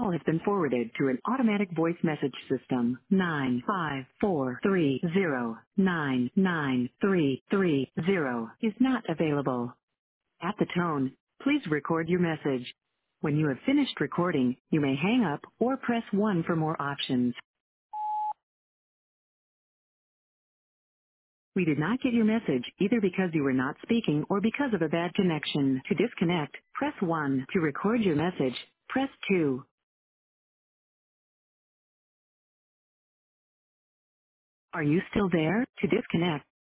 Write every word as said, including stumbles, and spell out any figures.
call has been forwarded to an automatic voice message system. nine five four three zero nine nine three three zero is not available. At the tone, please record your message. When you have finished recording, you may hang up or press one for more options. We did not get your message either because you were not speaking or because of a bad connection. To disconnect, press one. To record your message, press two. Are you still there? To disconnect,